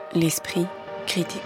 l'esprit critique.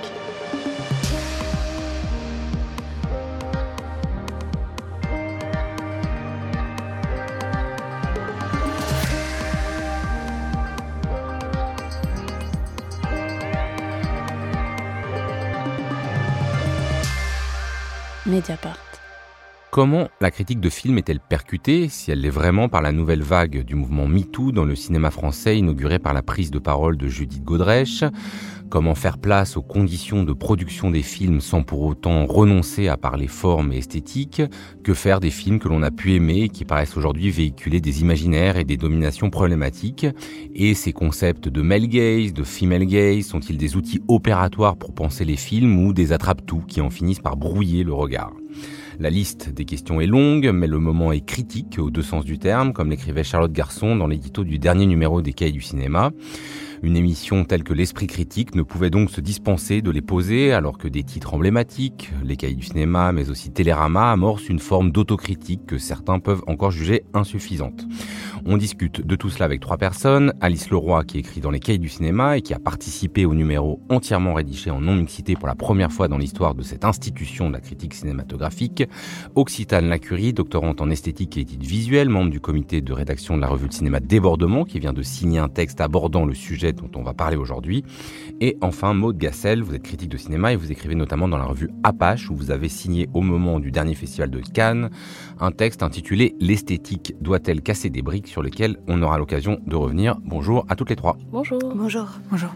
Mediapart. Comment la critique de film est-elle percutée, si elle l'est vraiment, par la nouvelle vague du mouvement MeToo dans le cinéma français, inauguré par la prise de parole de Judith Godrèche? Comment faire place aux conditions de production des films sans pour autant renoncer à parler forme et esthétique? Que faire des films que l'on a pu aimer et qui paraissent aujourd'hui véhiculer des imaginaires et des dominations problématiques? Et ces concepts de male gaze, de female gaze, sont-ils des outils opératoires pour penser les films ou des attrape-tout qui en finissent par brouiller le regard? La liste des questions est longue, mais le moment est critique aux deux sens du terme, comme l'écrivait Charlotte Garçon dans l'édito du dernier numéro des Cahiers du cinéma. Une émission telle que l'Esprit critique ne pouvait donc se dispenser de les poser, alors que des titres emblématiques, les Cahiers du cinéma, mais aussi Télérama, amorcent une forme d'autocritique que certains peuvent encore juger insuffisante. On discute de tout cela avec trois personnes. Alice Leroy, qui écrit dans les Cahiers du cinéma et qui a participé au numéro entièrement rédigé en non-mixité pour la première fois dans l'histoire de cette institution de la critique cinématographique. Occitane Lacurie, doctorante en esthétique et études visuelles, membre du comité de rédaction de la revue de cinéma Débordement, qui vient de signer un texte abordant le sujet dont on va parler aujourd'hui. Et enfin, Maud Gassel, vous êtes critique de cinéma et vous écrivez notamment dans la revue Apache, où vous avez signé au moment du dernier festival de Cannes un texte intitulé « L'esthétique doit-elle casser des briques ?» sur lequel on aura l'occasion de revenir. Bonjour à toutes les trois. Bonjour. Bonjour. Bonjour.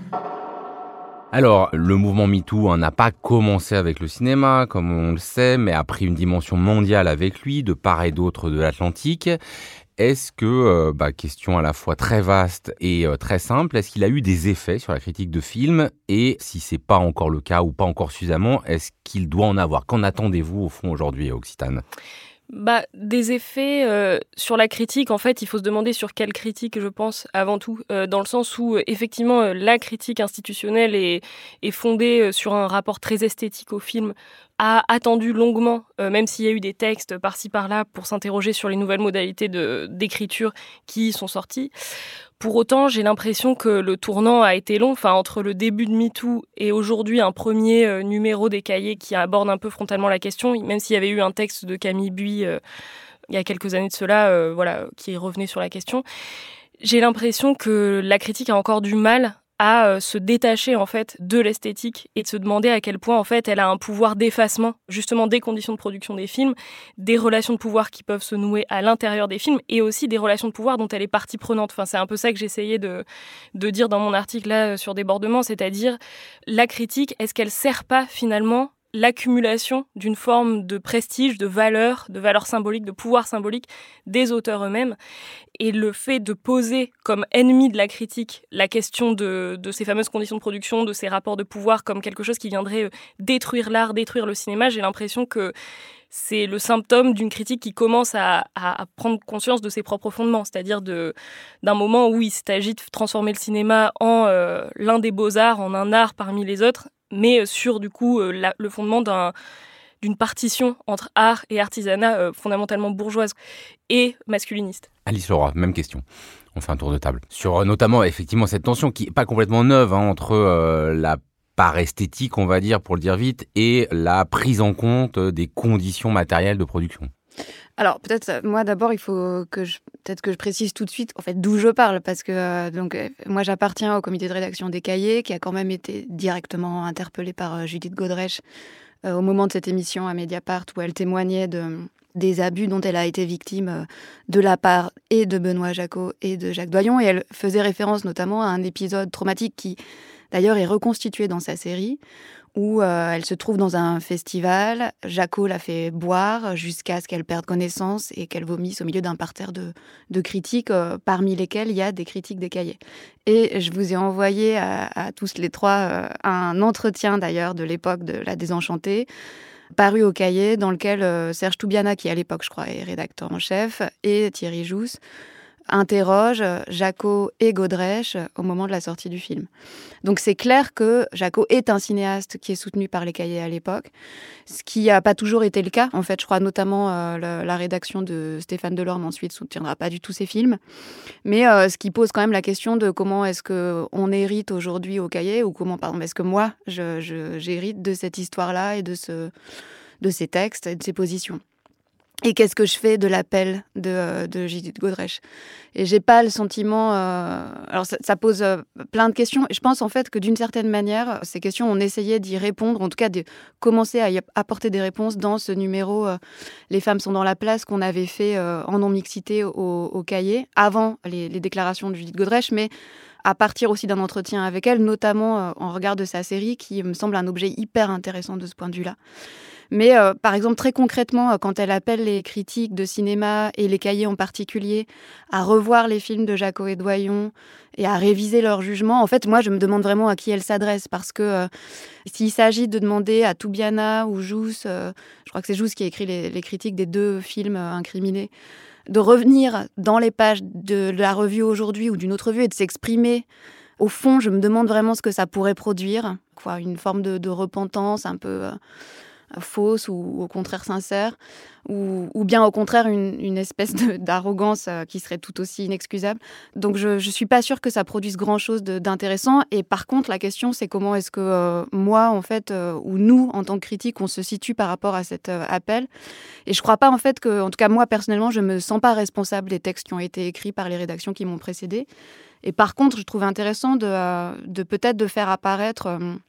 Alors, le mouvement MeToo n'a pas commencé avec le cinéma, comme on le sait, mais a pris une dimension mondiale avec lui, de part et d'autre de l'Atlantique. Est-ce que, question à la fois très vaste et très simple, est-ce qu'il a eu des effets sur la critique de films? Et si c'est pas encore le cas ou pas encore suffisamment, est-ce qu'il doit en avoir? Qu'en attendez-vous au fond aujourd'hui, Occitane? Des effets sur la critique, en fait, il faut se demander sur quelle critique, je pense, avant tout, dans le sens où, effectivement, la critique institutionnelle est fondée sur un rapport très esthétique au film, a attendu longuement, même s'il y a eu des textes par-ci par-là pour s'interroger sur les nouvelles modalités d'écriture qui sont sorties. Pour autant, j'ai l'impression que le tournant a été long. Enfin, entre le début de MeToo et aujourd'hui un premier numéro des Cahiers qui aborde un peu frontalement la question, même s'il y avait eu un texte de Camille Buis il y a quelques années de cela, qui revenait sur la question. J'ai l'impression que la critique a encore du mal à se détacher en fait de l'esthétique et de se demander à quel point en fait elle a un pouvoir d'effacement justement des conditions de production des films, des relations de pouvoir qui peuvent se nouer à l'intérieur des films et aussi des relations de pouvoir dont elle est partie prenante. Enfin, c'est un peu ça que j'essayais de dire dans mon article là sur Débordement, c'est-à-dire la critique, est-ce qu'elle sert pas finalement l'accumulation d'une forme de prestige, de valeur symbolique, de pouvoir symbolique des auteurs eux-mêmes. Et le fait de poser comme ennemi de la critique la question de ces fameuses conditions de production, de ces rapports de pouvoir comme quelque chose qui viendrait détruire l'art, détruire le cinéma, j'ai l'impression que c'est le symptôme d'une critique qui commence à prendre conscience de ses propres fondements, c'est-à-dire d'un moment où il s'agit de transformer le cinéma en l'un des beaux-arts, en un art parmi les autres, mais sur du coup le fondement d'une partition entre art et artisanat fondamentalement bourgeoise et masculiniste. Alice Leroy, même question. On fait un tour de table. Sur notamment effectivement cette tension qui n'est pas complètement neuve entre la part esthétique, on va dire, pour le dire vite, et la prise en compte des conditions matérielles de production. Alors peut-être moi d'abord il faut que je précise tout de suite en fait d'où je parle parce que moi j'appartiens au comité de rédaction des Cahiers qui a quand même été directement interpellé par Judith Godrèche au moment de cette émission à Mediapart où elle témoignait des abus dont elle a été victime de la part et de Benoît Jacot et de Jacques Doyon, et elle faisait référence notamment à un épisode traumatique qui d'ailleurs est reconstitué dans sa série où elle se trouve dans un festival. Jacot la fait boire jusqu'à ce qu'elle perde connaissance et qu'elle vomisse au milieu d'un parterre de critiques, parmi lesquels il y a des critiques des Cahiers. Et je vous ai envoyé à tous les trois un entretien d'ailleurs de l'époque de La Désenchantée, paru au Cahiers, dans lequel Serge Toubiana, qui à l'époque je crois est rédacteur en chef, et Thierry Jousse interroge Jacot et Godrèche au moment de la sortie du film. Donc c'est clair que Jacot est un cinéaste qui est soutenu par les Cahiers à l'époque, ce qui n'a pas toujours été le cas. En fait, je crois notamment la rédaction de Stéphane Delorme ensuite ne soutiendra pas du tout ces films. Mais ce qui pose quand même la question de comment est-ce qu'on hérite aujourd'hui aux Cahiers, ou comment, pardon, est-ce que moi, j'hérite de cette histoire-là et de ces textes et de ces positions. Et qu'est-ce que je fais de l'appel de Judith Godrèche ? Et j'ai pas le sentiment... Alors ça pose plein de questions. Et je pense en fait que d'une certaine manière, ces questions, on essayait d'y répondre, en tout cas de commencer à y apporter des réponses dans ce numéro Les femmes sont dans la place qu'on avait fait en non-mixité au Cahier, avant les déclarations de Judith Godrèche, mais à partir aussi d'un entretien avec elle, notamment en regard de sa série, qui me semble un objet hyper intéressant de ce point de vue-là. Mais par exemple, très concrètement, quand elle appelle les critiques de cinéma et les Cahiers en particulier à revoir les films de Jacot et Doyon et à réviser leur jugement, en fait, moi, je me demande vraiment à qui elle s'adresse. Parce que s'il s'agit de demander à Toubiana ou Jousse, je crois que c'est Jousse qui a écrit les critiques des 2 films incriminés, de revenir dans les pages de la revue Aujourd'hui ou d'une autre revue et de s'exprimer, au fond, je me demande vraiment ce que ça pourrait produire. Une forme de repentance un peu... fausse ou au contraire sincère, ou bien au contraire une espèce d'arrogance qui serait tout aussi inexcusable. Donc je suis pas sûre que ça produise grand-chose d'intéressant. Et par contre, la question, c'est comment est-ce que moi, en fait, ou nous, en tant que critique, on se situe par rapport à cet appel. Et je crois pas, en fait, que, en tout cas, moi, personnellement, je me sens pas responsable des textes qui ont été écrits par les rédactions qui m'ont précédée. Et par contre, je trouve intéressant de peut-être de faire apparaître...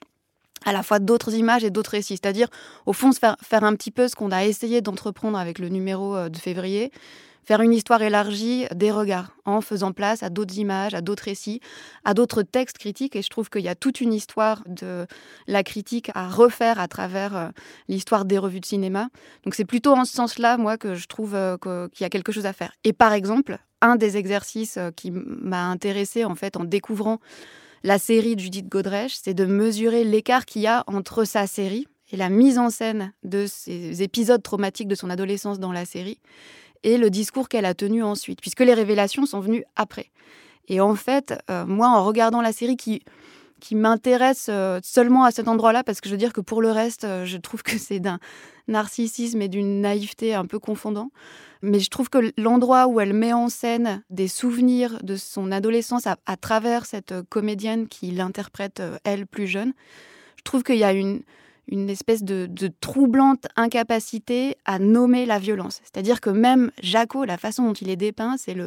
à la fois d'autres images et d'autres récits. C'est-à-dire, au fond, faire un petit peu ce qu'on a essayé d'entreprendre avec le numéro de février, faire une histoire élargie des regards, en faisant place à d'autres images, à d'autres récits, à d'autres textes critiques. Et je trouve qu'il y a toute une histoire de la critique à refaire à travers l'histoire des revues de cinéma. Donc c'est plutôt en ce sens-là, moi, que je trouve qu'il y a quelque chose à faire. Et par exemple, un des exercices qui m'a intéressée, en fait, en découvrant la série de Judith Godrèche, c'est de mesurer l'écart qu'il y a entre sa série et la mise en scène de ces épisodes traumatiques de son adolescence dans la série et le discours qu'elle a tenu ensuite, puisque les révélations sont venues après. Et en fait, moi, en regardant la série qui m'intéresse seulement à cet endroit-là, parce que je veux dire que pour le reste, je trouve que c'est d'un narcissisme et d'une naïveté un peu confondant. Mais je trouve que l'endroit où elle met en scène des souvenirs de son adolescence à travers cette comédienne qui l'interprète, elle, plus jeune, je trouve qu'il y a une espèce de troublante incapacité à nommer la violence. C'est-à-dire que même Jacot, la façon dont il est dépeint, c'est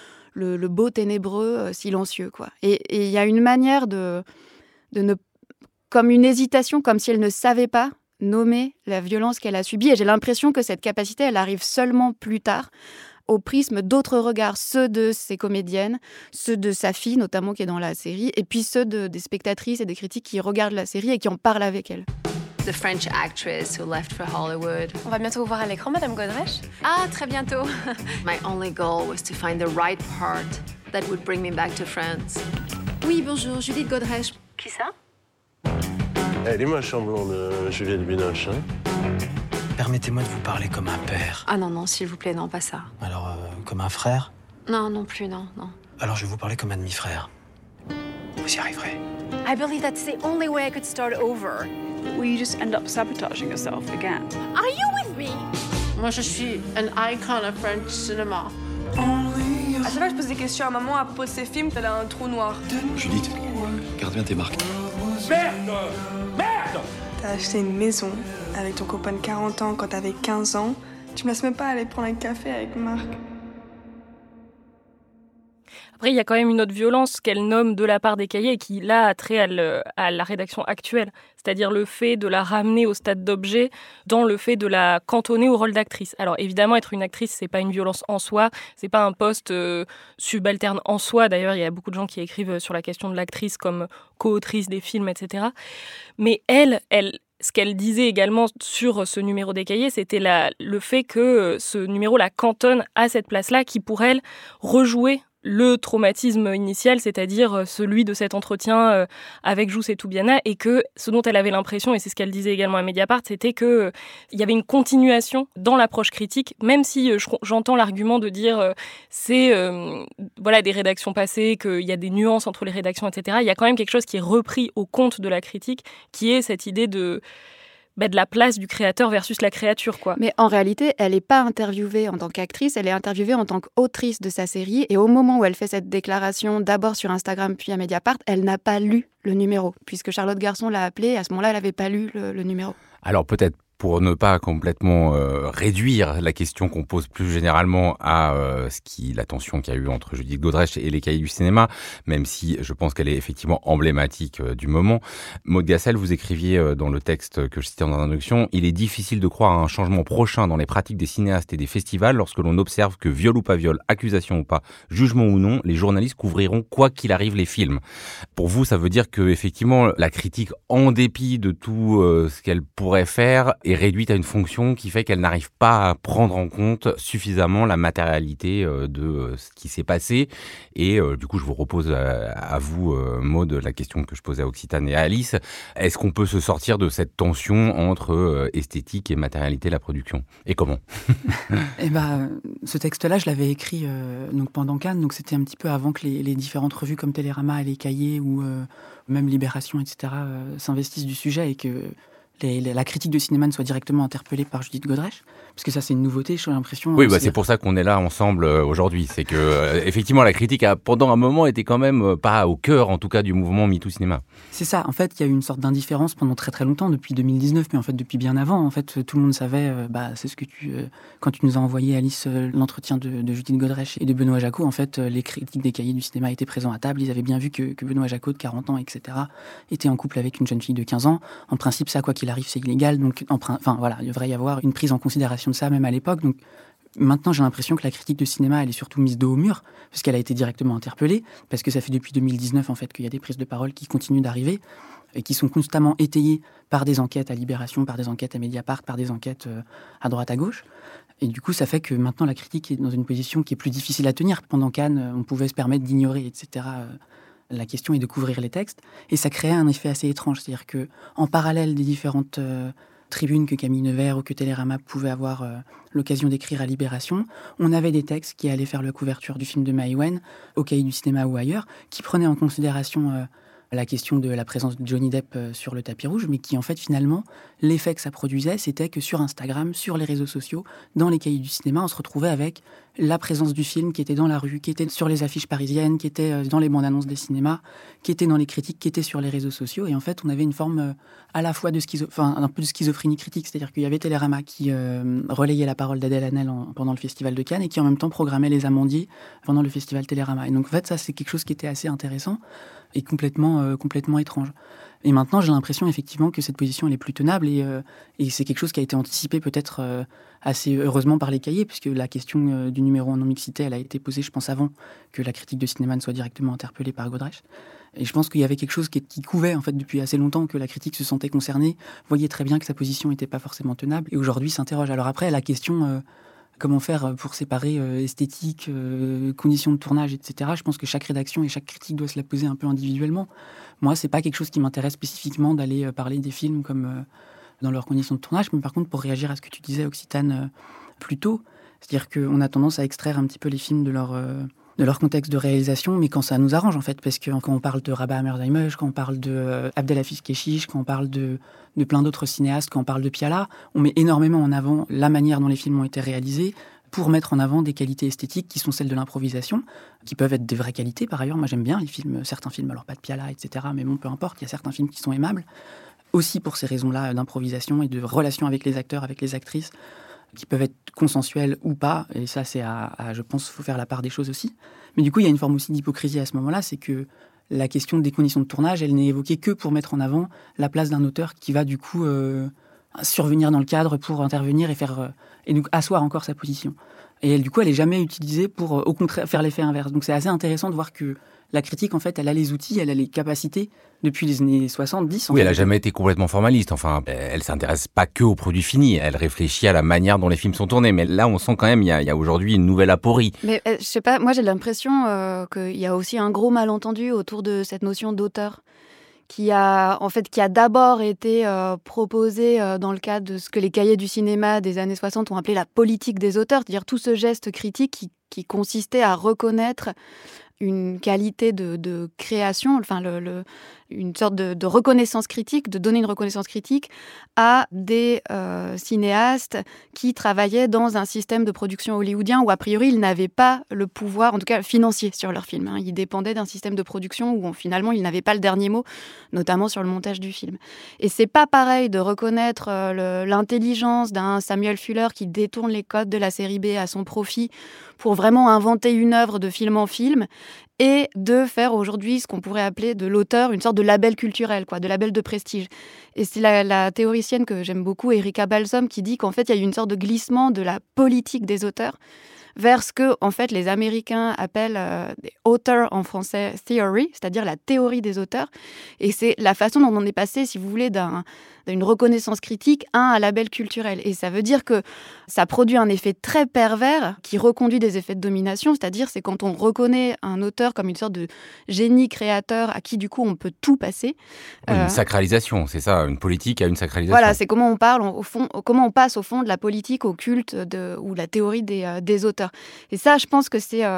le beau ténébreux silencieux, quoi. Et il y a une manière de ne... comme une hésitation, comme si elle ne savait pas nommer la violence qu'elle a subie. Et j'ai l'impression que cette capacité, elle arrive seulement plus tard, au prisme d'autres regards, ceux de ses comédiennes, ceux de sa fille, notamment, qui est dans la série, et puis ceux des spectatrices et des critiques qui regardent la série et qui en parlent avec elle. The French actress who left for Hollywood. On va bientôt vous voir à l'écran, Madame Godrèche. Ah, très bientôt. My only goal was to find the right part that would bring me back to France. Oui, bonjour, Judith Godrèche. Qui ça? Elle est moche en blonde, Juliette Binoche. Hein. Permettez-moi de vous parler comme un père. Ah non, s'il vous plaît, non, pas ça. Alors, comme un frère? Non plus, non. Alors je vais vous parler comme un demi-frère. Vous y arriverez. I believe that's the only way I could start over. Will you just end up sabotaging yourself again? Are you with me? Moi, je suis an icon of French cinema. À chaque fois que je pose des questions à maman à propos de ses films, elle a un trou noir. Judith, garde bien tes marques. Merde! T'as acheté une maison avec ton copain de 40 ans quand t'avais 15 ans. Tu me laisses même pas aller prendre un café avec Marc. Après, il y a quand même une autre violence qu'elle nomme de la part des Cahiers et qui, là, a trait à la rédaction actuelle. C'est-à-dire le fait de la ramener au stade d'objet dans le fait de la cantonner au rôle d'actrice. Alors, évidemment, être une actrice, c'est pas une violence en soi, c'est pas un poste subalterne en soi. D'ailleurs, il y a beaucoup de gens qui écrivent sur la question de l'actrice comme co-autrice des films, etc. Mais elle, ce qu'elle disait également sur ce numéro des Cahiers, c'était le fait que ce numéro la cantonne à cette place-là qui, pour elle, rejouait le traumatisme initial, c'est-à-dire celui de cet entretien avec Jousse et Toubiana, et que ce dont elle avait l'impression, et c'est ce qu'elle disait également à Mediapart, c'était qu'il y avait une continuation dans l'approche critique, même si j'entends l'argument de dire c'est des rédactions passées, qu'il y a des nuances entre les rédactions, etc. Il y a quand même quelque chose qui est repris au compte de la critique, qui est cette idée de la place du créateur versus la créature, quoi. Mais en réalité, elle n'est pas interviewée en tant qu'actrice, elle est interviewée en tant qu'autrice de sa série. Et au moment où elle fait cette déclaration, d'abord sur Instagram, puis à Mediapart, elle n'a pas lu le numéro, puisque Charlotte Garçon l'a appelée. À ce moment-là, elle n'avait pas lu le numéro. Alors peut-être pour ne pas complètement réduire la question qu'on pose plus généralement à la tension qu'il y a eu entre Judith Godrèche et les Cahiers du cinéma, même si je pense qu'elle est effectivement emblématique du moment. Maud Gassel, vous écriviez dans le texte que je citais en introduction, « Il est difficile de croire à un changement prochain dans les pratiques des cinéastes et des festivals lorsque l'on observe que viol ou pas viol, accusation ou pas, jugement ou non, les journalistes couvriront quoi qu'il arrive les films. » Pour vous, ça veut dire que effectivement la critique, en dépit de tout ce qu'elle pourrait faire, est réduite à une fonction qui fait qu'elle n'arrive pas à prendre en compte suffisamment la matérialité de ce qui s'est passé. Et du coup, je vous repose à vous, Maud, la question que je posais à Occitane et à Alice. Est-ce qu'on peut se sortir de cette tension entre esthétique et matérialité de la production ? Et comment ? Ce texte-là, je l'avais écrit donc pendant Cannes, donc c'était un petit peu avant que les différentes revues comme Télérama et les Cahiers ou même Libération, etc. S'investissent du sujet et que la critique de cinéma ne soit directement interpellée par Judith Godrèche, parce que ça c'est une nouveauté, j'ai l'impression. Oui, c'est pour ça qu'on est là ensemble aujourd'hui. C'est que effectivement la critique a pendant un moment été quand même pas au cœur, en tout cas, du mouvement MeToo Cinéma. C'est ça. En fait, il y a eu une sorte d'indifférence pendant très très longtemps, depuis 2019, mais en fait depuis bien avant. En fait, tout le monde savait. C'est ce que quand tu nous as envoyé, Alice, l'entretien de Judith Godrèche et de Benoît Jacot. En fait, les critiques des Cahiers du cinéma étaient présents à table. Ils avaient bien vu que Benoît Jacot, de 40 ans, etc., était en couple avec une jeune fille de 15 ans. En principe, ça, quoi qu'il arrive, c'est illégal. Donc, il devrait y avoir une prise en considération de ça, même à l'époque. Donc, maintenant, j'ai l'impression que la critique de cinéma, elle est surtout mise dos au mur, parce qu'elle a été directement interpellée, parce que ça fait depuis 2019, en fait, qu'il y a des prises de parole qui continuent d'arriver, et qui sont constamment étayées par des enquêtes à Libération, par des enquêtes à Mediapart, par des enquêtes à droite, à gauche. Et du coup, ça fait que maintenant, la critique est dans une position qui est plus difficile à tenir. Pendant Cannes, on pouvait se permettre d'ignorer, etc., la question est de couvrir les textes. Et ça créait un effet assez étrange. C'est-à-dire qu'en parallèle des différentes tribunes que Camille Nevers ou que Télérama pouvaient avoir l'occasion d'écrire à Libération, on avait des textes qui allaient faire la couverture du film de Maïwenn, au Cahiers du cinéma ou ailleurs, qui prenaient en considération la question de la présence de Johnny Depp sur le tapis rouge, mais qui, en fait, finalement, l'effet que ça produisait, c'était que sur Instagram, sur les réseaux sociaux, dans les Cahiers du cinéma, on se retrouvait avec la présence du film qui était dans la rue, qui était sur les affiches parisiennes, qui était dans les bandes annonces des cinémas, qui était dans les critiques, qui était sur les réseaux sociaux. Et en fait, on avait une forme à la fois un peu de schizophrénie critique, c'est-à-dire qu'il y avait Télérama qui relayait la parole d'Adèle Haenel pendant le Festival de Cannes et qui, en même temps, programmait les Amandiers pendant le Festival Télérama. Et donc, en fait, ça, c'est quelque chose qui était assez intéressant et complètement étrange. Et maintenant, j'ai l'impression effectivement que cette position elle est plus tenable et c'est quelque chose qui a été anticipé peut-être assez heureusement par les Cahiers, puisque la question du numéro en non-mixité, elle a été posée, je pense, avant que la critique de cinéma ne soit directement interpellée par Godrèche. Et je pense qu'il y avait quelque chose qui couvait en fait depuis assez longtemps, que la critique se sentait concernée, voyait très bien que sa position n'était pas forcément tenable, et aujourd'hui s'interroge. Alors après, la question... comment faire pour séparer esthétique, conditions de tournage, etc. Je pense que chaque rédaction et chaque critique doit se la poser un peu individuellement. Moi, c'est pas quelque chose qui m'intéresse spécifiquement d'aller parler des films comme dans leurs conditions de tournage, mais par contre, pour réagir à ce que tu disais, Occitane, plus tôt, c'est-à-dire qu'on a tendance à extraire un petit peu les films de leur contexte de réalisation, mais quand ça nous arrange, en fait, parce que quand on parle de Rabat Amerdaimej, quand on parle de Abdelaziz Kechiche, quand on parle de plein d'autres cinéastes, quand on parle de Piala, on met énormément en avant la manière dont les films ont été réalisés pour mettre en avant des qualités esthétiques qui sont celles de l'improvisation, qui peuvent être des vraies qualités, par ailleurs. Moi, j'aime bien les films, certains films, alors pas de Piala, etc., mais bon, peu importe, il y a certains films qui sont aimables, aussi pour ces raisons-là d'improvisation et de relation avec les acteurs, avec les actrices, qui peuvent être consensuels ou pas, et ça, c'est je pense, qu'il faut faire la part des choses aussi. Mais du coup, il y a une forme aussi d'hypocrisie à ce moment-là, c'est que la question des conditions de tournage, elle n'est évoquée que pour mettre en avant la place d'un auteur qui va du coup survenir dans le cadre pour intervenir et donc asseoir encore sa position. Et du coup, elle n'est jamais utilisée pour, au contraire, faire l'effet inverse. Donc c'est assez intéressant de voir que la critique, en fait, elle a les outils, elle a les capacités depuis les années 70. Oui, elle n'a jamais été complètement formaliste. Enfin, elle s'intéresse pas que aux produits finis. Elle réfléchit à la manière dont les films sont tournés. Mais là, on sent quand même il y a aujourd'hui une nouvelle aporie. Mais je sais pas, moi j'ai l'impression qu'il y a aussi un gros malentendu autour de cette notion d'auteur qui a d'abord été proposée dans le cadre de ce que les cahiers du cinéma des années 60 ont appelé la politique des auteurs, c'est-à-dire tout ce geste critique qui consistait à reconnaître une qualité de création, enfin une sorte de reconnaissance critique, de donner une reconnaissance critique à des cinéastes qui travaillaient dans un système de production hollywoodien où a priori ils n'avaient pas le pouvoir, en tout cas financier, sur leurs films. Ils dépendaient d'un système de production où finalement ils n'avaient pas le dernier mot, notamment sur le montage du film. Et c'est pas pareil de reconnaître l'intelligence d'un Samuel Fuller qui détourne les codes de la série B à son profit pour vraiment inventer une œuvre de film en film, et de faire aujourd'hui ce qu'on pourrait appeler de l'auteur une sorte de label culturel, de label de prestige. Et c'est la théoricienne que j'aime beaucoup, Erika Balsom, qui dit qu'en fait, il y a eu une sorte de glissement de la politique des auteurs vers ce que, en fait, les Américains appellent author en français theory, c'est-à-dire la théorie des auteurs. Et c'est la façon dont on est passé, si vous voulez, d'une reconnaissance critique à un label culturel. Et ça veut dire que ça produit un effet très pervers qui reconduit des effets de domination, c'est-à-dire c'est quand on reconnaît un auteur comme une sorte de génie créateur à qui, du coup, on peut tout passer. Une sacralisation, c'est ça, une politique à une sacralisation. Voilà, c'est comment on parle, au fond, comment on passe au fond de la politique au culte ou la théorie des auteurs. Et ça, je pense que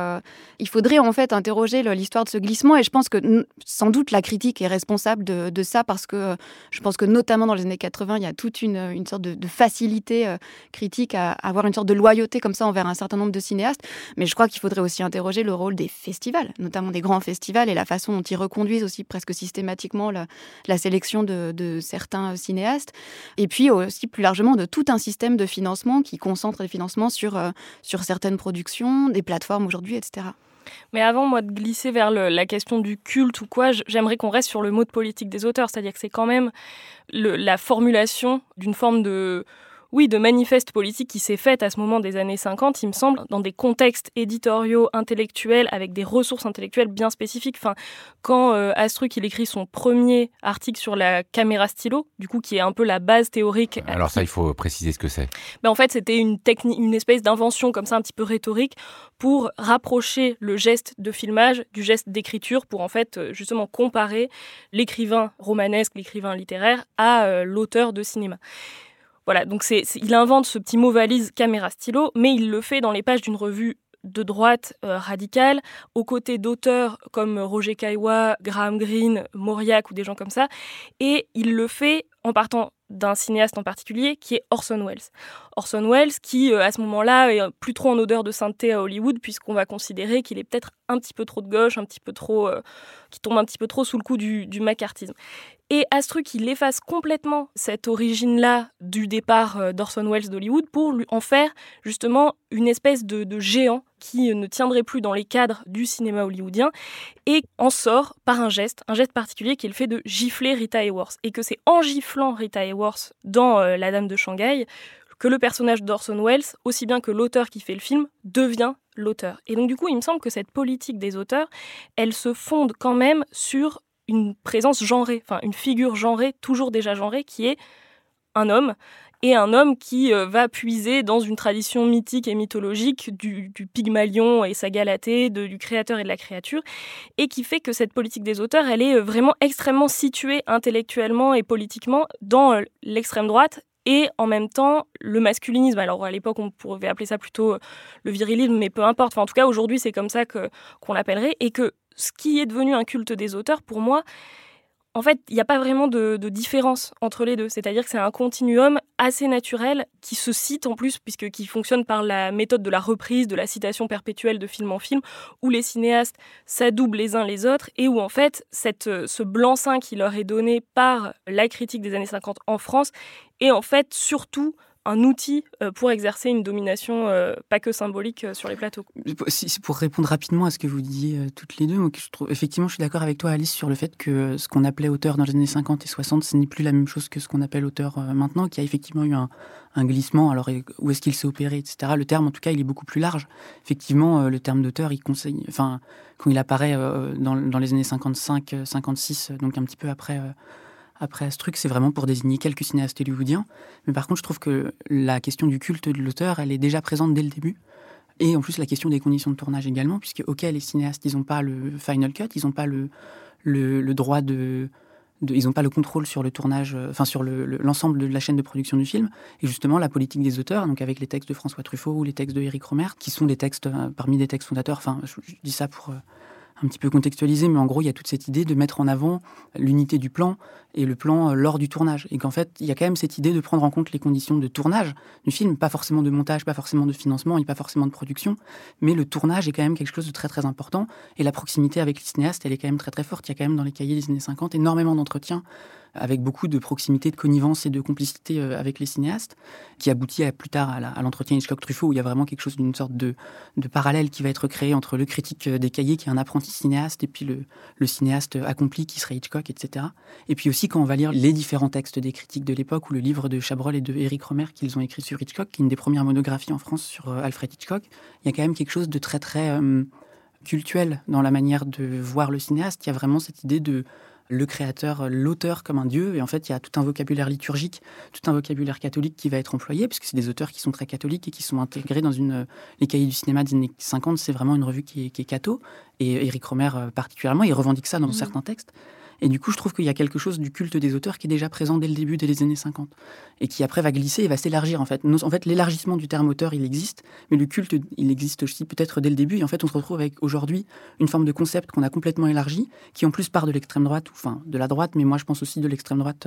il faudrait en fait interroger l'histoire de ce glissement, et je pense que sans doute la critique est responsable de ça, parce que je pense que notamment dans les années 80, il y a toute une sorte de facilité critique à avoir une sorte de loyauté comme ça envers un certain nombre de cinéastes. Mais je crois qu'il faudrait aussi interroger le rôle des festivals, notamment des grands festivals, et la façon dont ils reconduisent aussi presque systématiquement la sélection de certains cinéastes. Et puis aussi plus largement de tout un système de financement qui concentre les financements sur certaines productions, des plateformes aujourd'hui, etc. Mais avant, moi, de glisser vers la question du culte ou quoi, j'aimerais qu'on reste sur le mot de politique des auteurs. C'est-à-dire que c'est quand même la formulation d'une forme de manifeste politique qui s'est faite à ce moment des années 50, il me semble, dans des contextes éditoriaux, intellectuels, avec des ressources intellectuelles bien spécifiques. Enfin, quand Astruc, il écrit son premier article sur la caméra stylo, du coup, qui est un peu la base théorique. Alors ça, il faut préciser ce que c'est. En fait, c'était une espèce d'invention comme ça, un petit peu rhétorique, pour rapprocher le geste de filmage du geste d'écriture, pour en fait, justement, comparer l'écrivain romanesque, l'écrivain littéraire, à l'auteur de cinéma. Voilà, donc il invente ce petit mot valise caméra stylo, mais il le fait dans les pages d'une revue de droite radicale, aux côtés d'auteurs comme Roger Caillois, Graham Greene, Mauriac ou des gens comme ça, et il le fait en partant d'un cinéaste en particulier qui est Orson Welles. Orson Welles qui, à ce moment-là, est plus trop en odeur de sainteté à Hollywood, puisqu'on va considérer qu'il est peut-être un petit peu trop de gauche, un petit peu trop, qui tombe un petit peu trop sous le coup du macartisme. Et Astruc, il efface complètement cette origine-là du départ d'Orson Welles d'Hollywood pour lui en faire justement une espèce de géant qui ne tiendrait plus dans les cadres du cinéma hollywoodien, et en sort par un geste particulier qui est le fait de gifler Rita Hayworth. Et que c'est en giflant Rita Hayworth dans La Dame de Shanghai que le personnage d'Orson Welles, aussi bien que l'auteur qui fait le film, devient l'auteur. Et donc du coup, il me semble que cette politique des auteurs, elle se fonde quand même sur une présence genrée, enfin une figure genrée, toujours déjà genrée, qui est un homme, et un homme qui va puiser dans une tradition mythique et mythologique du Pygmalion et sa Galatée, du créateur et de la créature, et qui fait que cette politique des auteurs, elle est vraiment extrêmement située intellectuellement et politiquement dans l'extrême droite, et en même temps le masculinisme. Alors à l'époque on pourrait appeler ça plutôt le virilisme, mais peu importe, enfin, en tout cas aujourd'hui c'est comme ça qu'on l'appellerait, et que ce qui est devenu un culte des auteurs, pour moi, en fait, il n'y a pas vraiment de différence entre les deux. C'est-à-dire que c'est un continuum assez naturel qui se cite en plus, qui fonctionne par la méthode de la reprise, de la citation perpétuelle de film en film, où les cinéastes s'adoubent les uns les autres, et où en fait, ce blanc-seing qui leur est donné par la critique des années 50 en France est en fait surtout un outil pour exercer une domination pas que symbolique sur les plateaux. Pour répondre rapidement à ce que vous disiez toutes les deux, moi, effectivement, je suis d'accord avec toi, Alice, sur le fait que ce qu'on appelait auteur dans les années 50 et 60, ce n'est plus la même chose que ce qu'on appelle auteur maintenant, qu'il y a effectivement eu un glissement. Alors, où est-ce qu'il s'est opéré, etc. Le terme, en tout cas, il est beaucoup plus large. Effectivement, le terme d'auteur, quand il apparaît dans les années 55, 56, donc un petit peu après Astruc, c'est vraiment pour désigner quelques cinéastes hollywoodiens. Mais par contre, je trouve que la question du culte de l'auteur, elle est déjà présente dès le début. Et en plus, la question des conditions de tournage également, puisque, les cinéastes, ils n'ont pas le final cut, ils n'ont pas le droit ils n'ont pas le contrôle sur le tournage, sur l'ensemble de la chaîne de production du film. Et justement, la politique des auteurs, donc avec les textes de François Truffaut ou les textes de Éric Rohmer, qui sont des textes, parmi des textes fondateurs, je dis ça pour un petit peu contextualiser, mais en gros, il y a toute cette idée de mettre en avant l'unité du plan et le plan lors du tournage. Et qu'en fait, il y a quand même cette idée de prendre en compte les conditions de tournage du film, pas forcément de montage, pas forcément de financement et pas forcément de production, mais le tournage est quand même quelque chose de très très important. Et la proximité avec les cinéastes, elle est quand même très très forte. Il y a quand même dans les cahiers des années 50 énormément d'entretiens avec beaucoup de proximité, de connivence et de complicité avec les cinéastes, qui aboutit plus tard à l'entretien Hitchcock-Truffaut, où il y a vraiment quelque chose d'une sorte de parallèle qui va être créé entre le critique des cahiers, qui est un apprenti cinéaste, et puis le cinéaste accompli, qui serait Hitchcock, etc. Et puis aussi, quand on va lire les différents textes des critiques de l'époque, ou le livre de Chabrol et de Éric Rohmer qu'ils ont écrit sur Hitchcock, qui est une des premières monographies en France sur Alfred Hitchcock, il y a quand même quelque chose de très, très cultuel dans la manière de voir le cinéaste. Il y a vraiment cette idée de le créateur, l'auteur comme un dieu. Et en fait, il y a tout un vocabulaire liturgique, tout un vocabulaire catholique qui va être employé, puisque c'est des auteurs qui sont très catholiques et qui sont intégrés dans les cahiers du cinéma des années 50. C'est vraiment une revue qui est catho. Et Éric Rohmer particulièrement, il revendique ça dans certains textes. Et du coup, je trouve qu'il y a quelque chose du culte des auteurs qui est déjà présent dès le début des années 50 et qui après va glisser et va s'élargir en fait. En fait, l'élargissement du terme auteur, il existe, mais le culte, il existe aussi peut-être dès le début. Et en fait, on se retrouve avec aujourd'hui une forme de concept qu'on a complètement élargi, qui en plus part de l'extrême droite, de la droite, mais moi je pense aussi de l'extrême droite,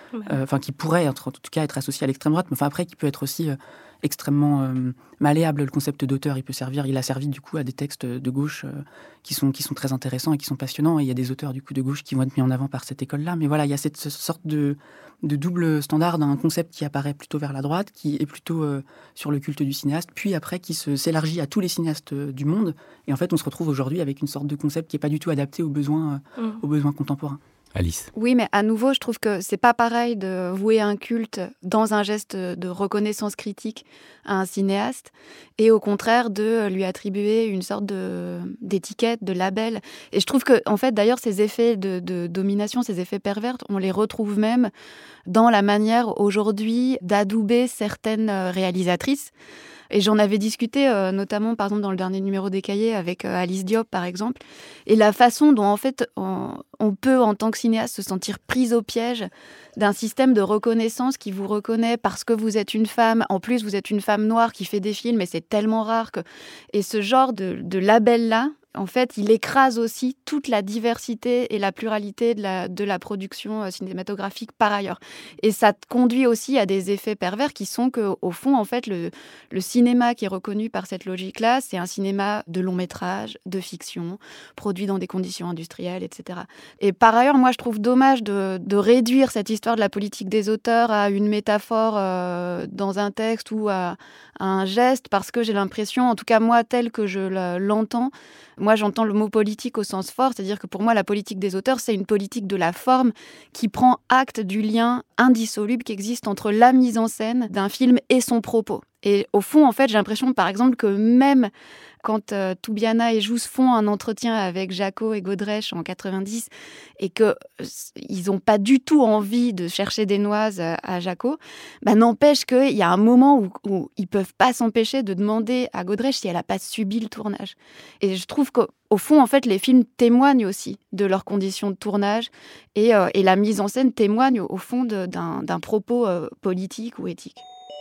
qui pourrait en tout cas être associé à l'extrême droite, mais après qui peut être aussi extrêmement malléable. Le concept d'auteur, il a servi du coup à des textes de gauche qui sont très intéressants et qui sont passionnants. Et il y a des auteurs du coup de gauche qui vont être mis en avant par cette école-là. Mais voilà, il y a cette sorte de double standard d'un concept qui apparaît plutôt vers la droite, qui est plutôt sur le culte du cinéaste, puis après qui s'élargit à tous les cinéastes du monde. Et en fait, on se retrouve aujourd'hui avec une sorte de concept qui n'est pas du tout adapté aux besoins contemporains. Alice. Oui, mais à nouveau, je trouve que c'est pas pareil de vouer un culte dans un geste de reconnaissance critique à un cinéaste et au contraire de lui attribuer une sorte d'étiquette, de label. Et je trouve que, en fait, d'ailleurs, ces effets de domination, ces effets pervers, on les retrouve même dans la manière aujourd'hui d'adouber certaines réalisatrices. Et j'en avais discuté notamment, par exemple, dans le dernier numéro des Cahiers avec Alice Diop, par exemple. Et la façon dont, en fait, on peut, en tant que cinéaste, se sentir prise au piège d'un système de reconnaissance qui vous reconnaît parce que vous êtes une femme. En plus, vous êtes une femme noire qui fait des films, et c'est tellement rare que... Et ce genre de label-là, en fait, il écrase aussi toute la diversité et la pluralité de la production cinématographique par ailleurs. Et ça conduit aussi à des effets pervers qui sont qu'au fond, en fait, le cinéma qui est reconnu par cette logique-là, c'est un cinéma de long métrage, de fiction, produit dans des conditions industrielles, etc. Et par ailleurs, moi, je trouve dommage de réduire cette histoire de la politique des auteurs à une métaphore dans un texte ou à un geste, parce que j'ai l'impression, en tout cas moi, tel que je l'entends, moi, j'entends le mot politique au sens fort, c'est-à-dire que pour moi, la politique des auteurs, c'est une politique de la forme qui prend acte du lien indissoluble qui existe entre la mise en scène d'un film et son propos. Et au fond, en fait, j'ai l'impression, par exemple, que même quand Toubiana et Jousse font un entretien avec Jacot et Godrèche en 90 et qu'ils n'ont pas du tout envie de chercher des noises à Jacot, n'empêche qu'il y a un moment où ils ne peuvent pas s'empêcher de demander à Godrèche si elle n'a pas subi le tournage. Et je trouve qu'au fond, en fait, les films témoignent aussi de leurs conditions de tournage et la mise en scène témoigne au fond d'un propos politique ou éthique.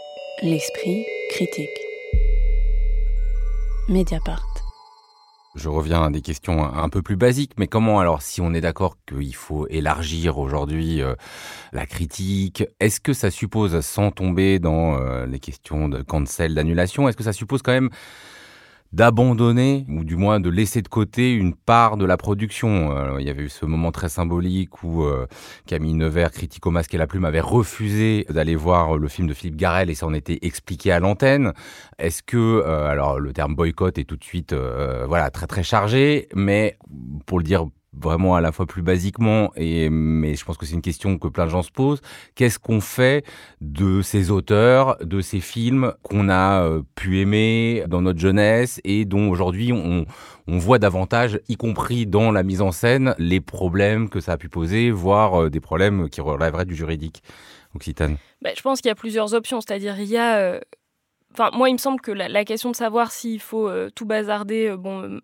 L'esprit critique. Mediapart. Je reviens à des questions un peu plus basiques, mais comment alors, si on est d'accord qu'il faut élargir aujourd'hui la critique, est-ce que ça suppose, sans tomber dans les questions de cancel, d'annulation, est-ce que ça suppose quand même d'abandonner, ou du moins de laisser de côté une part de la production. Il y avait eu ce moment très symbolique où Camille Nevers, critique au Masque et la Plume, avait refusé d'aller voir le film de Philippe Garrel et s'en était expliqué à l'antenne. Est-ce que, alors le terme boycott est tout de suite très très chargé, mais pour le dire vraiment à la fois plus basiquement, mais je pense que c'est une question que plein de gens se posent. Qu'est-ce qu'on fait de ces auteurs, de ces films qu'on a pu aimer dans notre jeunesse et dont aujourd'hui on voit davantage, y compris dans la mise en scène, les problèmes que ça a pu poser, voire des problèmes qui relèveraient du juridique. Occitane. Je pense qu'il y a plusieurs options, c'est-à-dire il y a... moi, il me semble que la question de savoir s'il faut tout bazarder...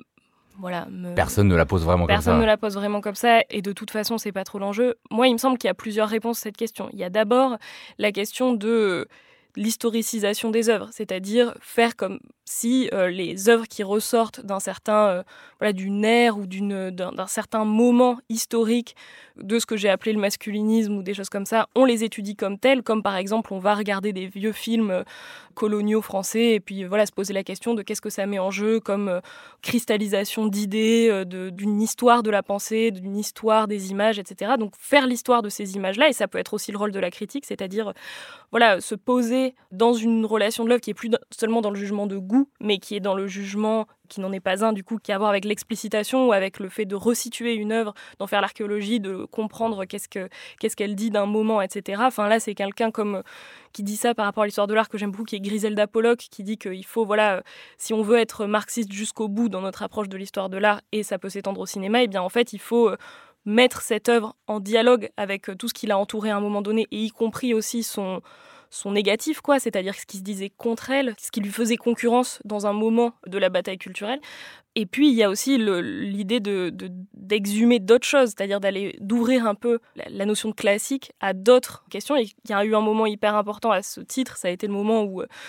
Personne ne la pose vraiment comme ça. Personne ne la pose vraiment comme ça, et de toute façon, c'est pas trop l'enjeu. Moi, il me semble qu'il y a plusieurs réponses à cette question. Il y a d'abord la question de l'historicisation des œuvres, c'est-à-dire faire comme si les œuvres qui ressortent d'un certain d'une ère ou d'un certain moment historique de ce que j'ai appelé le masculinisme ou des choses comme ça, on les étudie comme telles, comme par exemple on va regarder des vieux films coloniaux français et puis se poser la question de qu'est-ce que ça met en jeu comme cristallisation d'idées, d'une histoire de la pensée, d'une histoire des images, etc. Donc faire l'histoire de ces images-là, et ça peut être aussi le rôle de la critique, c'est-à-dire se poser dans une relation de l'œuvre qui est plus seulement dans le jugement de goût, mais qui est dans le jugement qui n'en est pas un, du coup, qui a à voir avec l'explicitation ou avec le fait de resituer une œuvre, d'en faire l'archéologie, de comprendre qu'est-ce qu'elle dit d'un moment, etc. Enfin, là, c'est quelqu'un qui dit ça par rapport à l'histoire de l'art que j'aime beaucoup, qui est Griselda Pollock, qui dit qu'il faut, si on veut être marxiste jusqu'au bout dans notre approche de l'histoire de l'art, et ça peut s'étendre au cinéma, et bien en fait, il faut mettre cette œuvre en dialogue avec tout ce qui l'a entouré à un moment donné, et y compris aussi son négatif, c'est-à-dire ce qui se disait contre elle, ce qui lui faisait concurrence dans un moment de la bataille culturelle. Et puis, il y a aussi l'idée d'exhumer d'autres choses, c'est-à-dire d'ouvrir un peu la notion de classique à d'autres questions. Et il y a eu un moment hyper important à ce titre, ça a été le moment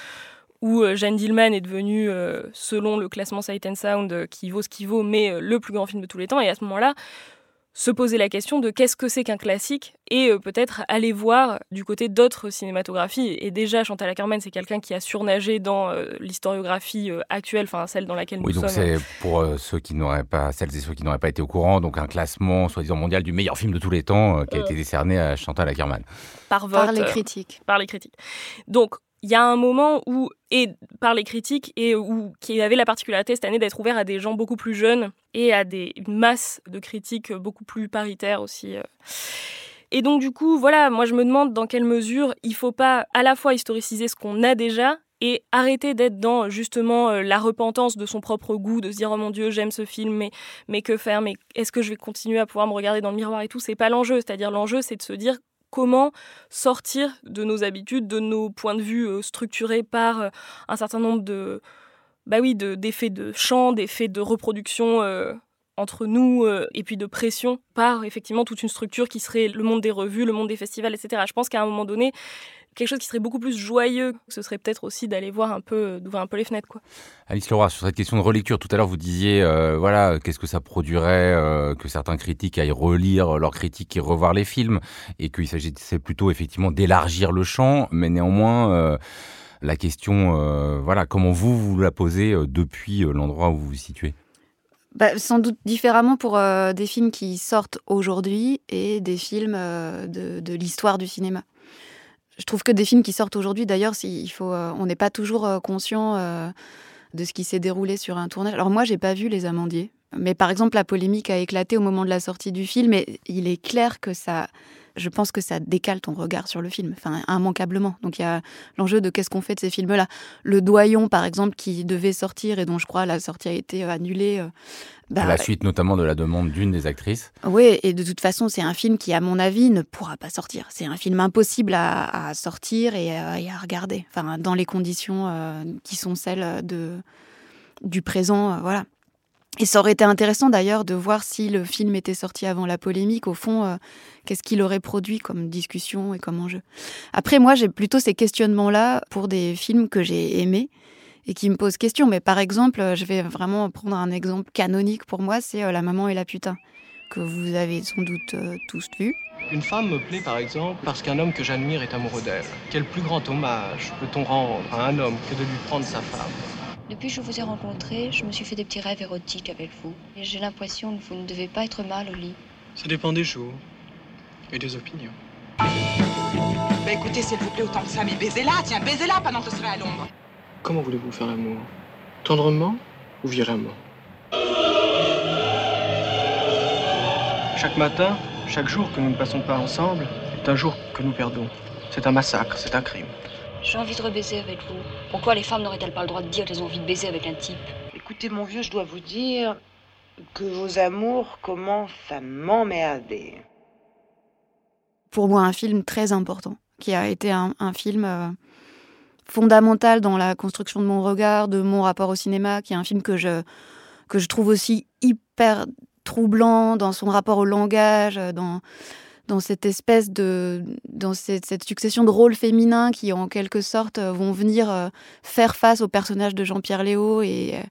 où Jeanne Dielman est devenue, selon le classement Sight and Sound, qui vaut ce qu'il vaut, mais le plus grand film de tous les temps. Et à ce moment-là, se poser la question de qu'est-ce que c'est qu'un classique et peut-être aller voir du côté d'autres cinématographies. Et déjà, Chantal Akerman, c'est quelqu'un qui a surnagé dans l'historiographie actuelle, enfin celle dans laquelle nous sommes. Oui, donc c'est pour celles et ceux qui n'auraient pas été au courant, donc un classement soi-disant mondial du meilleur film de tous les temps qui a été décerné à Chantal Akerman. Par vote. Par les critiques. Par les critiques. Donc, il y a un moment et par les critiques, qui avait la particularité cette année d'être ouvert à des gens beaucoup plus jeunes et à une masse de critiques beaucoup plus paritaires aussi. Et donc du coup, moi je me demande dans quelle mesure il ne faut pas à la fois historiciser ce qu'on a déjà et arrêter d'être dans justement la repentance de son propre goût, de se dire « Oh mon Dieu, j'aime ce film, mais que faire ? Mais est-ce que je vais continuer à pouvoir me regarder dans le miroir et tout ?» C'est pas l'enjeu, c'est-à-dire l'enjeu c'est de se dire comment sortir de nos habitudes, de nos points de vue structurés par un certain nombre d'effets de champ, d'effets de reproduction entre nous et puis de pression par effectivement toute une structure qui serait le monde des revues, le monde des festivals, etc. Je pense qu'à un moment donné, quelque chose qui serait beaucoup plus joyeux, ce serait peut-être aussi d'aller voir d'ouvrir un peu les fenêtres, quoi. Alice Leroy, sur cette question de relecture, tout à l'heure vous disiez, qu'est-ce que ça produirait que certains critiques aillent relire leurs critiques et revoir les films, et qu'il s'agissait plutôt effectivement d'élargir le champ, mais néanmoins, la question, comment vous la posez depuis l'endroit où vous vous situez ? Sans doute différemment pour des films qui sortent aujourd'hui et des films de l'histoire du cinéma. Je trouve que des films qui sortent aujourd'hui, d'ailleurs, on n'est pas toujours conscient de ce qui s'est déroulé sur un tournage. Alors moi, j'ai pas vu Les Amandiers, mais par exemple, la polémique a éclaté au moment de la sortie du film, et il est clair que je pense que ça décale ton regard sur le film, immanquablement. Donc il y a l'enjeu de qu'est-ce qu'on fait de ces films-là. Le Doyon, par exemple, qui devait sortir et dont je crois la sortie a été annulée. À la suite notamment de la demande d'une des actrices. Oui, et de toute façon, c'est un film qui, à mon avis, ne pourra pas sortir. C'est un film impossible à sortir et à regarder, dans les conditions qui sont celles du présent, voilà. Et ça aurait été intéressant d'ailleurs de voir si le film était sorti avant la polémique, au fond, qu'est-ce qu'il aurait produit comme discussion et comme enjeu. Après, moi, j'ai plutôt ces questionnements-là pour des films que j'ai aimés et qui me posent question. Mais par exemple, je vais vraiment prendre un exemple canonique pour moi, c'est La Maman et la Putain, que vous avez sans doute tous vu. Une femme me plaît par exemple parce qu'un homme que j'admire est amoureux d'elle. Quel plus grand hommage peut-on rendre à un homme que de lui prendre sa femme ? Depuis que je vous ai rencontré, je me suis fait des petits rêves érotiques avec vous. Et j'ai l'impression que vous ne devez pas être mal au lit. Ça dépend des jours et des opinions. Bah écoutez, s'il vous plaît, autant que ça, mais baisez-la, tiens, baisez-la pendant que je serai à l'ombre. Comment voulez-vous faire l'amour? Tendrement ou violemment? Chaque matin, chaque jour que nous ne passons pas ensemble est un jour que nous perdons. C'est un massacre, c'est un crime. J'ai envie de rebaiser avec vous. Pourquoi les femmes n'auraient-elles pas le droit de dire qu'elles ont envie de baiser avec un type? Écoutez, mon vieux, je dois vous dire que vos amours commencent à m'emmerder. Pour moi, un film très important, qui a été un film fondamental dans la construction de mon regard, de mon rapport au cinéma, qui est un film que je trouve aussi hyper troublant dans son rapport au langage, dans cette espèce dans cette succession de rôles féminins qui, en quelque sorte, vont venir faire face au personnage de Jean-Pierre Léaud et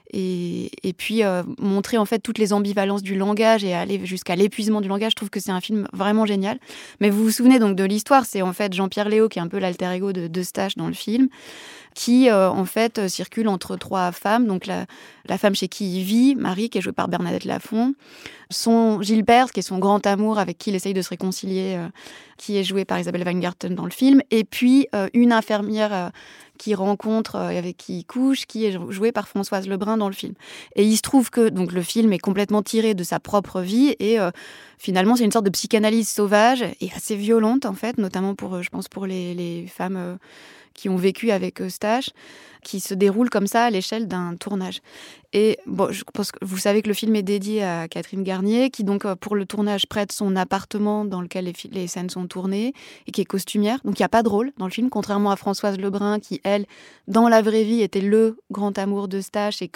puis montrer en fait toutes les ambivalences du langage et aller jusqu'à l'épuisement du langage. Je trouve que c'est un film vraiment génial. Mais vous vous souvenez donc de l'histoire, c'est en fait Jean-Pierre Léaud qui est un peu l'alter ego de Eustache dans le film, qui en fait circule entre 3 femmes, donc la femme chez qui il vit, Marie, qui est jouée par Bernadette Lafont, son Gilbert, qui est son grand amour avec qui il essaye de se réconcilier, qui est jouée par Isabelle Weingarten dans le film, et puis une infirmière qu'il rencontre, avec qui il couche, qui est jouée par Françoise Lebrun dans le film. Et il se trouve que donc, le film est complètement tiré de sa propre vie et finalement c'est une sorte de psychanalyse sauvage et assez violente en fait, notamment je pense pour les femmes qui ont vécu avec Eustache, qui se déroule comme ça à l'échelle d'un tournage. Et bon, je pense que vous savez que le film est dédié à Catherine Garnier, qui donc pour le tournage prête son appartement dans lequel les scènes sont tournées et qui est costumière. Donc il n'y a pas de rôle dans le film, contrairement à Françoise Lebrun, qui elle, dans la vraie vie, était le grand amour d'Eustache et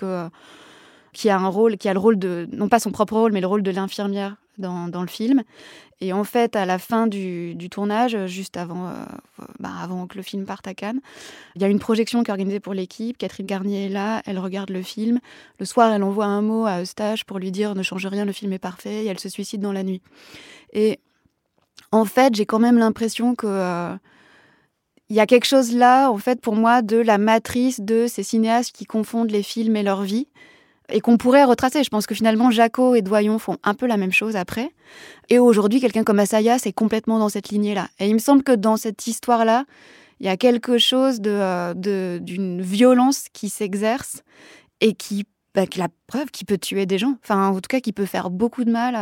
qui a le rôle de, non pas son propre rôle, mais le rôle de l'infirmière dans le film. Et en fait, à la fin du tournage, juste avant que le film parte à Cannes, il y a une projection qui est organisée pour l'équipe. Catherine Garnier est là, elle regarde le film. Le soir, elle envoie un mot à Eustache pour lui dire « Ne change rien, le film est parfait » et elle se suicide dans la nuit. Et en fait, j'ai quand même l'impression que il y a quelque chose là, en fait, pour moi, de la matrice de ces cinéastes qui confondent les films et leur vie, et qu'on pourrait retracer. Je pense que finalement, Jacot et Doyon font un peu la même chose après. Et aujourd'hui, quelqu'un comme Assayas est complètement dans cette lignée-là. Et il me semble que dans cette histoire-là, il y a quelque chose d'une violence qui s'exerce et qui la preuve, qui peut tuer des gens. Enfin, en tout cas, qui peut faire beaucoup de mal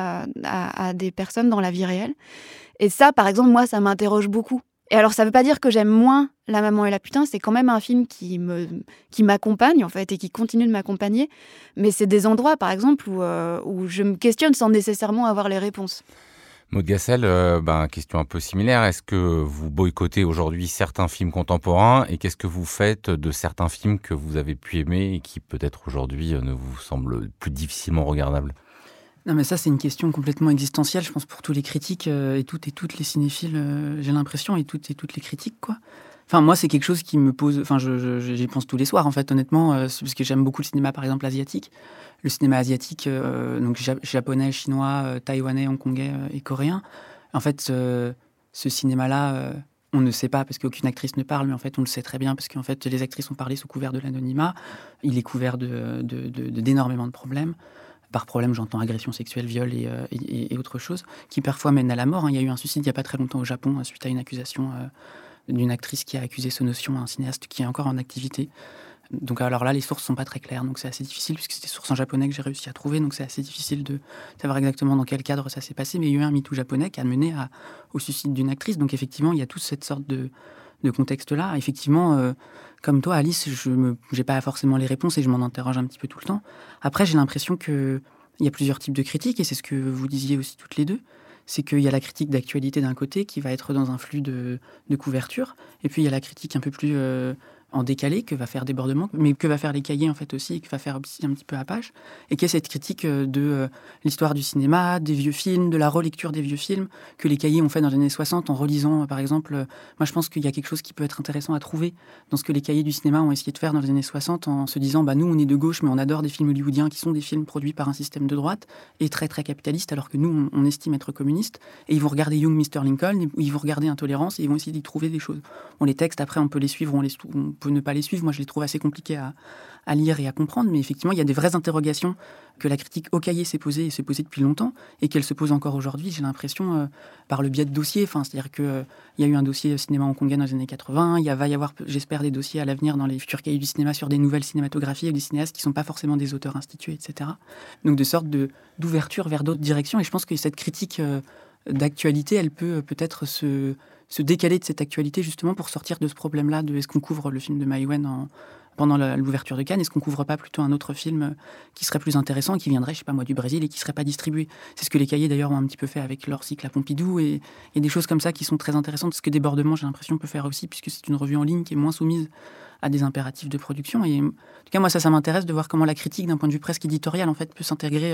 à des personnes dans la vie réelle. Et ça, par exemple, moi, ça m'interroge beaucoup. Et alors, ça ne veut pas dire que j'aime moins La Maman et la Putain, c'est quand même un film qui m'accompagne, en fait, et qui continue de m'accompagner. Mais c'est des endroits, par exemple, où je me questionne sans nécessairement avoir les réponses. Maud Gassel, question un peu similaire. Est-ce que vous boycottez aujourd'hui certains films contemporains et qu'est-ce que vous faites de certains films que vous avez pu aimer et qui, peut-être aujourd'hui, ne vous semblent plus difficilement regardables ? Non, mais ça, c'est une question complètement existentielle, je pense, pour tous les critiques et toutes les cinéphiles, j'ai l'impression, et toutes les critiques, quoi. Enfin, moi, c'est quelque chose qui me pose... Enfin, j'y pense tous les soirs, en fait, honnêtement, parce que j'aime beaucoup le cinéma, par exemple, asiatique. Le cinéma asiatique, donc japonais, chinois, taïwanais, hongkongais et coréen. En fait, ce cinéma-là, on ne sait pas, parce qu'aucune actrice ne parle, mais en fait, on le sait très bien, parce qu'en fait, les actrices ont parlé sous couvert de l'anonymat. Il est couvert d'énormément de problèmes. Par problème, j'entends agression sexuelle, viol et autre chose, qui parfois mènent à la mort. Il y a eu un suicide il n'y a pas très longtemps au Japon, suite à une accusation d'une actrice qui a accusé Sonotion, un cinéaste qui est encore en activité. Donc alors là, les sources ne sont pas très claires, donc c'est assez difficile, puisque c'est des sources en japonais que j'ai réussi à trouver, donc c'est assez difficile de savoir exactement dans quel cadre ça s'est passé. Mais il y a eu un MeToo japonais qui a mené au suicide d'une actrice, donc effectivement, il y a toute cette sorte de contexte-là. Effectivement, comme toi, Alice, je n'ai pas forcément les réponses et je m'en interroge un petit peu tout le temps. Après, j'ai l'impression qu'il y a plusieurs types de critiques, et c'est ce que vous disiez aussi toutes les deux. C'est qu'il y a la critique d'actualité d'un côté qui va être dans un flux de couverture, et puis il y a la critique un peu plus en décalé que va faire Débordement, mais que va faire Les Cahiers en fait aussi, et que va faire aussi un petit peu Apache, et qui est cette critique de l'histoire du cinéma, des vieux films, de la relecture des vieux films, que Les Cahiers ont fait dans les années 60 en relisant, par exemple, moi je pense qu'il y a quelque chose qui peut être intéressant à trouver dans ce que les Cahiers du cinéma ont essayé de faire dans les années 60, en se disant, nous on est de gauche, mais on adore des films hollywoodiens qui sont des films produits par un système de droite, et très très capitaliste, alors que nous on estime être communistes, et ils vont regarder Young Mr. Lincoln, ou ils vont regarder Intolérance, et ils vont essayer d'y trouver des choses. Bon, les textes, après on peut les suivre, on peut ne pas les suivre. Moi, je les trouve assez compliqués à lire et à comprendre, mais effectivement, il y a des vraies interrogations que la critique au cahier s'est posée depuis longtemps et qu'elle se pose encore aujourd'hui, j'ai l'impression, par le biais de dossiers. C'est-à-dire qu'il y a eu un dossier cinéma hongkongais dans les années 80, va y avoir, j'espère, des dossiers à l'avenir dans les futurs cahiers du cinéma sur des nouvelles cinématographies et des cinéastes qui ne sont pas forcément des auteurs institués, etc. Donc de sorte d'ouverture vers d'autres directions. Et je pense que cette critique d'actualité, elle peut-être se décaler de cette actualité justement pour sortir de ce problème-là de est-ce qu'on couvre le film de Ma Yuen pendant l'ouverture de Cannes, est-ce qu'on couvre pas plutôt un autre film qui serait plus intéressant, qui viendrait, je sais pas moi, du Brésil et qui serait pas distribué. C'est ce que les cahiers d'ailleurs ont un petit peu fait avec leur cycle à Pompidou et des choses comme ça qui sont très intéressantes. Ce que Débordement, j'ai l'impression, peut faire aussi, puisque c'est une revue en ligne qui est moins soumise à des impératifs de production. Et en tout cas, moi, ça m'intéresse de voir comment la critique, d'un point de vue presque éditorial, en fait, peut s'intégrer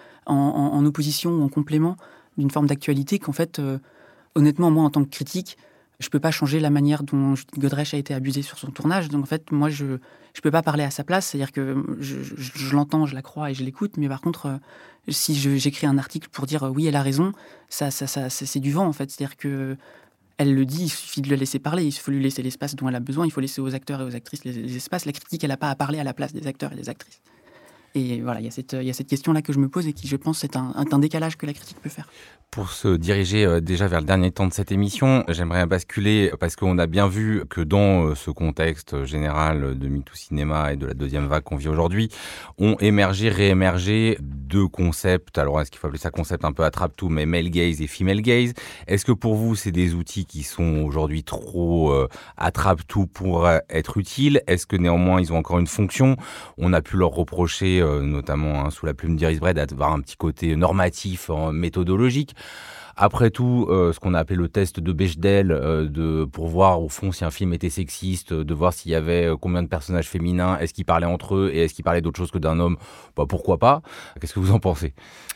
en opposition ou en complément d'une forme d'actualité qu'en fait, honnêtement, moi, en tant que critique, je peux pas changer la manière dont Judith Godrèche a été abusée sur son tournage. Donc en fait, moi, je peux pas parler à sa place. C'est-à-dire que je l'entends, je la crois et je l'écoute. Mais par contre, si j'écris un article pour dire oui, elle a raison, ça c'est du vent en fait. C'est-à-dire que elle le dit, il suffit de le laisser parler. Il faut lui laisser l'espace dont elle a besoin. Il faut laisser aux acteurs et aux actrices les espaces. La critique, elle n'a pas à parler à la place des acteurs et des actrices. Et voilà, il y a cette question-là que je me pose et qui, je pense, c'est un décalage que la critique peut faire. Pour se diriger déjà vers le dernier temps de cette émission, j'aimerais basculer, parce qu'on a bien vu que dans ce contexte général de MeToo Cinéma et de la deuxième vague qu'on vit aujourd'hui, ont émergé, réémergé deux concepts. Alors, est-ce qu'il faut appeler ça concept un peu attrape-tout, mais male gaze et female gaze? Est-ce que pour vous, c'est des outils qui sont aujourd'hui trop attrape-tout pour être utiles? Est-ce que néanmoins, ils ont encore une fonction? On a pu leur reprocher, notamment sous la plume d'Iris Bray, d'avoir un petit côté normatif, méthodologique. Après tout, ce qu'on a appelé le test de Bechdel, pour voir au fond si un film était sexiste, de voir s'il y avait combien de personnages féminins, est-ce qu'ils parlaient entre eux et est-ce qu'ils parlaient d'autre chose que d'un homme, pourquoi pas? Qu'est-ce que vous en pensez?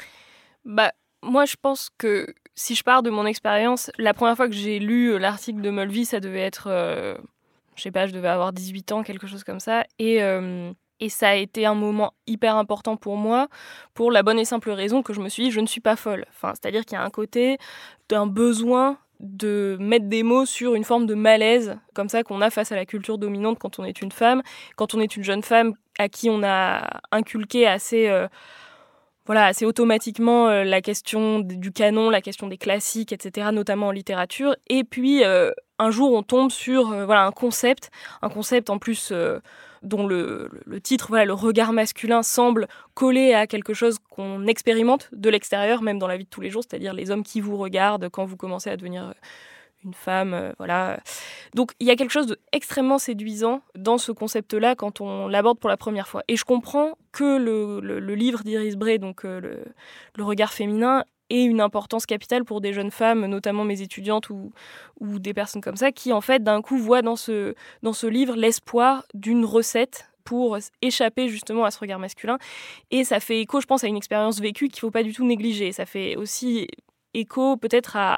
Moi, je pense que si je pars de mon expérience, la première fois que j'ai lu l'article de Mulvey, ça devait être, je sais pas, je devais avoir 18 ans, quelque chose comme ça, et ça a été un moment hyper important pour moi, pour la bonne et simple raison que je me suis dit, je ne suis pas folle. C'est-à-dire qu'il y a un côté d'un besoin de mettre des mots sur une forme de malaise, comme ça, qu'on a face à la culture dominante quand on est une femme, quand on est une jeune femme à qui on a inculqué assez automatiquement la question du canon, la question des classiques, etc., notamment en littérature. Et puis, un jour, on tombe sur un concept en plus dont le titre, le regard masculin, semble coller à quelque chose qu'on expérimente de l'extérieur, même dans la vie de tous les jours, c'est-à-dire les hommes qui vous regardent quand vous commencez à devenir une femme, Donc, il y a quelque chose d'extrêmement séduisant dans ce concept-là quand on l'aborde pour la première fois. Et je comprends que le livre d'Iris Bray, donc le regard féminin, ait une importance capitale pour des jeunes femmes, notamment mes étudiantes ou des personnes comme ça, qui en fait d'un coup voient dans ce livre l'espoir d'une recette pour échapper justement à ce regard masculin. Et ça fait écho, je pense, à une expérience vécue qu'il ne faut pas du tout négliger. Ça fait aussi écho peut-être à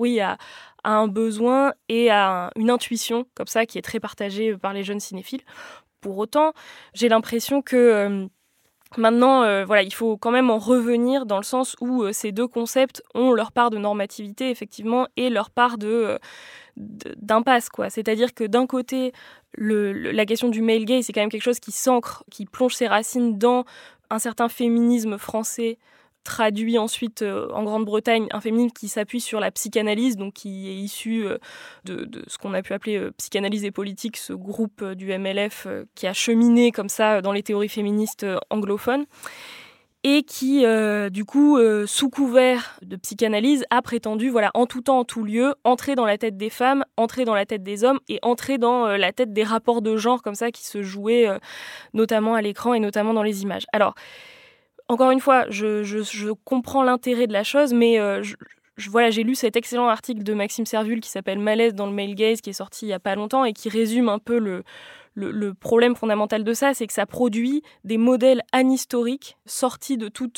un besoin et à une intuition comme ça qui est très partagée par les jeunes cinéphiles. Pour autant, j'ai l'impression que maintenant, il faut quand même en revenir dans le sens où ces deux concepts ont leur part de normativité, effectivement, et leur part d'impasse, quoi. C'est-à-dire que d'un côté, la question du male gaze, c'est quand même quelque chose qui s'ancre, qui plonge ses racines dans un certain féminisme français, traduit ensuite en Grande-Bretagne, un féminisme qui s'appuie sur la psychanalyse, donc qui est issu de ce qu'on a pu appeler psychanalyse et politique, ce groupe du MLF qui a cheminé comme ça dans les théories féministes anglophones, et qui, du coup, sous couvert de psychanalyse, a prétendu, en tout temps, en tout lieu, entrer dans la tête des femmes, entrer dans la tête des hommes et entrer dans la tête des rapports de genre comme ça qui se jouaient notamment à l'écran et notamment dans les images. Alors, encore une fois, je comprends l'intérêt de la chose, mais j'ai lu cet excellent article de Maxime Servul qui s'appelle « Malaise dans le male gaze » qui est sorti il n'y a pas longtemps et qui résume un peu le problème fondamental de ça, c'est que ça produit des modèles anhistoriques sortis de toute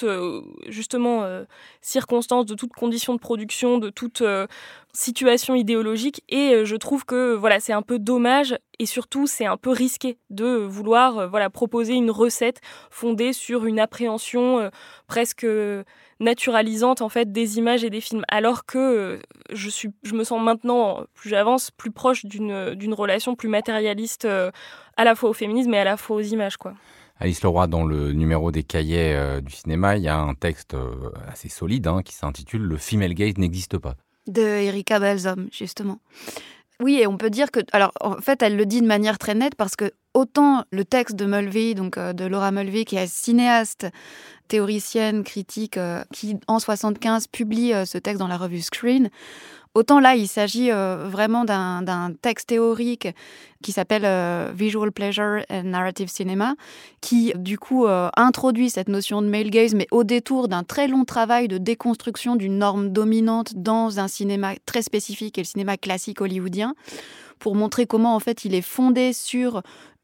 circonstance, de toute condition de production, de toute situation idéologique. Et je trouve que c'est un peu dommage Et surtout, c'est un peu risqué de vouloir proposer une recette fondée sur une appréhension presque naturalisante en fait des images et des films. Alors que je me sens maintenant, plus j'avance, plus proche d'une relation plus matérialiste à la fois au féminisme et à la fois aux images, quoi. Alice Leroy, dans le numéro des cahiers du cinéma, il y a un texte assez solide qui s'intitule « Le female gaze n'existe pas ». De Erika Balsom, justement. Oui, et on peut dire que... Alors, en fait, elle le dit de manière très nette parce que autant le texte de Mulvey, donc de Laura Mulvey, qui est cinéaste, théoricienne, critique, qui, en 1975, publie ce texte dans la revue Screen, autant là, il s'agit vraiment d'un texte théorique qui s'appelle Visual Pleasure and Narrative Cinema, qui, du coup, introduit cette notion de male gaze, mais au détour d'un très long travail de déconstruction d'une norme dominante dans un cinéma très spécifique, qui est le cinéma classique hollywoodien, pour montrer comment, en fait, il est fondé sur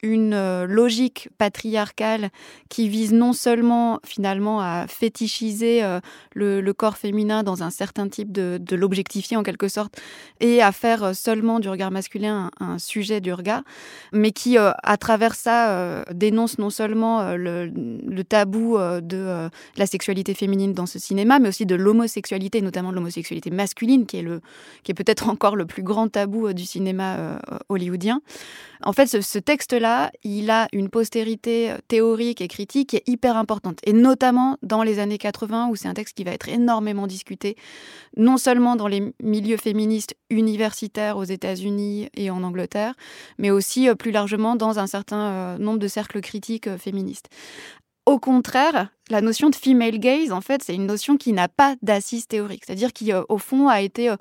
une logique patriarcale qui vise non seulement finalement à fétichiser le corps féminin dans un certain type de l'objectifier en quelque sorte et à faire seulement du regard masculin un sujet du regard, mais qui à travers ça dénonce non seulement le tabou de la sexualité féminine dans ce cinéma, mais aussi de l'homosexualité, notamment de l'homosexualité masculine, qui est peut-être encore le plus grand tabou du cinéma hollywoodien. En fait, ce texte-là, il a une postérité théorique et critique qui est hyper importante. Et notamment dans les années 80, où c'est un texte qui va être énormément discuté, non seulement dans les milieux féministes universitaires aux États-Unis et en Angleterre, mais aussi plus largement dans un certain nombre de cercles critiques féministes. Au contraire, la notion de female gaze, en fait, c'est une notion qui n'a pas d'assise théorique. C'est-à-dire qui, au fond, a été...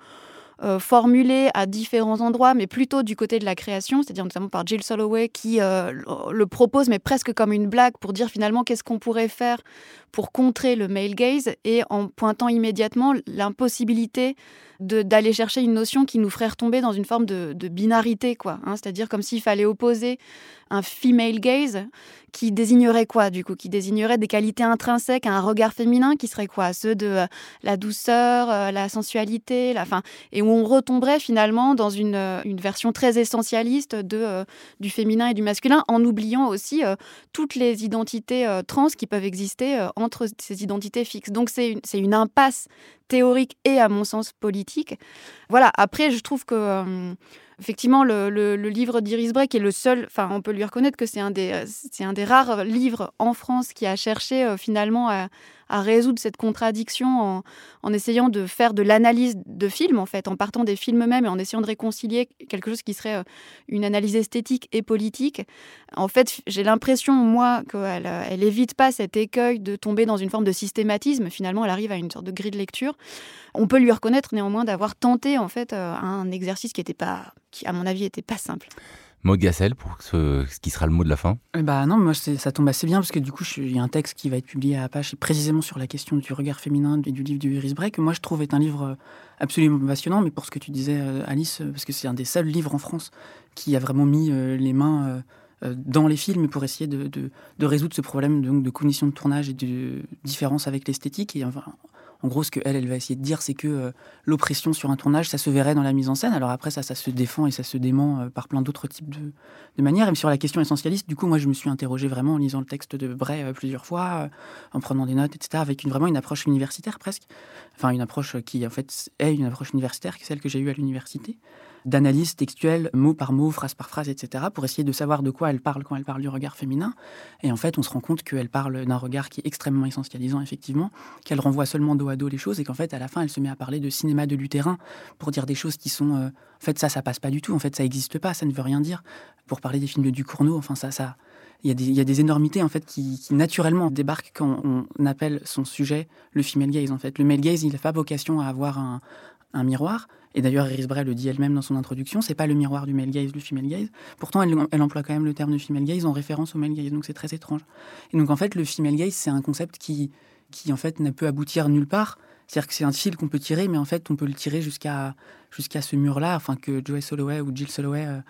formulé à différents endroits, mais plutôt du côté de la création, c'est-à-dire notamment par Jill Soloway, qui le propose, mais presque comme une blague, pour dire finalement qu'est-ce qu'on pourrait faire pour contrer le male gaze, et en pointant immédiatement l'impossibilité d'aller chercher une notion qui nous ferait retomber dans une forme de binarité, quoi, c'est-à-dire comme s'il fallait opposer un female gaze qui désignerait quoi, du coup, qui désignerait des qualités intrinsèques à un regard féminin qui serait quoi, ceux de la douceur, la sensualité, et où on retomberait finalement dans une version très essentialiste du féminin et du masculin, en oubliant aussi toutes les identités trans qui peuvent exister entre ces identités fixes. Donc c'est une impasse théorique et, à mon sens, politique. Voilà, après, je trouve que... Effectivement, le livre d'Iris Bray, qui est le seul, on peut lui reconnaître que c'est un des rares livres en France qui a cherché finalement à résoudre cette contradiction en essayant de faire de l'analyse de films, en fait, en partant des films eux-mêmes et en essayant de réconcilier quelque chose qui serait une analyse esthétique et politique. En fait, j'ai l'impression, moi, qu'elle évite pas cet écueil de tomber dans une forme de systématisme. Finalement, elle arrive à une sorte de grille de lecture. On peut lui reconnaître néanmoins d'avoir tenté, en fait, un exercice qui, à mon avis, n'était pas simple. Maud Gassel, pour ce qui sera le mot de la fin. Non, moi ça tombe assez bien parce que du coup il y a un texte qui va être publié à Apache précisément sur la question du regard féminin et du livre d'Iris Bray, que moi je trouve est un livre absolument passionnant, mais pour ce que tu disais Alice, parce que c'est un des seuls livres en France qui a vraiment mis les mains dans les films pour essayer de résoudre ce problème donc, de cognition de tournage et de différence avec l'esthétique. Et en gros, ce qu'elle va essayer de dire, c'est que l'oppression sur un tournage, ça se verrait dans la mise en scène. Alors après, ça se défend et ça se dément par plein d'autres types de manières. Et sur la question essentialiste, du coup, moi, je me suis interrogé vraiment en lisant le texte de Bray plusieurs fois, en prenant des notes, etc., avec vraiment une approche universitaire presque. Enfin, une approche qui, en fait, est une approche universitaire, qui est celle que j'ai eue à l'université, d'analyse textuelle, mot par mot, phrase par phrase, etc., pour essayer de savoir de quoi elle parle quand elle parle du regard féminin. Et en fait, on se rend compte qu'elle parle d'un regard qui est extrêmement essentialisant, effectivement, qu'elle renvoie seulement dos à dos les choses, et qu'en fait, à la fin, elle se met à parler de cinéma de l'utérin pour dire des choses qui sont... en fait, ça passe pas du tout. En fait, ça n'existe pas, ça ne veut rien dire. Pour parler des films de Ducournau, enfin, ça... Il y a des énormités, en fait, qui naturellement débarquent quand on appelle son sujet le female gaze, en fait. Le male gaze, il n'a pas vocation à avoir un miroir. Et d'ailleurs, Iris Bray le dit elle-même dans son introduction, c'est pas le miroir du male gaze, le female gaze. Pourtant, elle emploie quand même le terme de female gaze en référence au male gaze, donc c'est très étrange. Et donc, en fait, le female gaze, c'est un concept qui en fait, ne peut aboutir nulle part. C'est-à-dire que c'est un fil qu'on peut tirer, mais en fait, on peut le tirer jusqu'à ce mur-là, enfin, que Joey Soloway ou Jill Soloway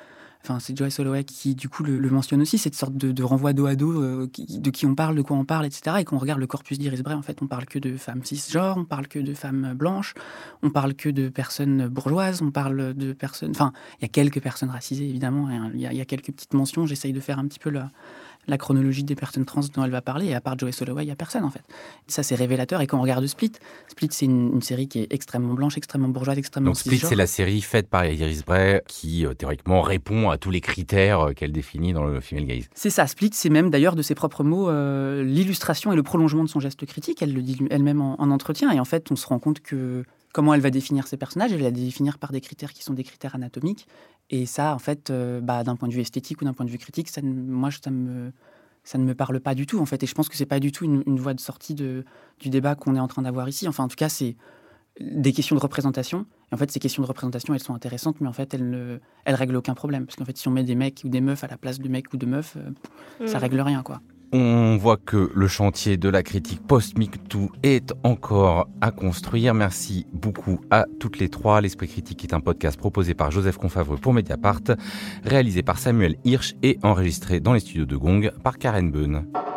Enfin, c'est Joyce Holloway qui, du coup, le mentionne aussi, cette sorte de renvoi dos à dos, de qui on parle, de quoi on parle, etc. Et quand on regarde le corpus d'Iris Bray, en fait, on parle que de femmes cisgenres, on parle que de femmes blanches, on parle que de personnes bourgeoises, on parle de personnes... Enfin, il y a quelques personnes racisées, évidemment, il y a quelques petites mentions. J'essaye de faire un petit peu la chronologie des personnes trans dont elle va parler, et à part Joyce Holloway, il n'y a personne, en fait. Ça, c'est révélateur. Et quand on regarde Split, c'est une série qui est extrêmement blanche, extrêmement bourgeoise, extrêmement cisgenre. Donc Split, c'est la série faite par Iris Bray qui, théoriquement, répond à tous les critères qu'elle définit dans le female gaze. C'est ça. Split, c'est même, d'ailleurs, de ses propres mots, l'illustration et le prolongement de son geste critique. Elle le dit elle-même en entretien. Et en fait, on se rend compte que comment elle va définir ses personnages, elle va les définir par des critères qui sont des critères anatomiques. Et ça, en fait, d'un point de vue esthétique ou d'un point de vue critique, ça ne me parle pas du tout, en fait. Et je pense que c'est pas du tout une voie de sortie du débat qu'on est en train d'avoir ici. Enfin, en tout cas, c'est des questions de représentation. Et en fait, ces questions de représentation, elles sont intéressantes, mais en fait, elles règlent aucun problème. Parce qu'en fait, si on met des mecs ou des meufs à la place de mecs ou de meufs, ça règle rien, quoi. On voit que le chantier de la critique post-MeToo est encore à construire. Merci beaucoup à toutes les trois. L'Esprit critique est un podcast proposé par Joseph Confavreux pour Mediapart, réalisé par Samuel Hirsch et enregistré dans les studios de Gong par Karen Beun.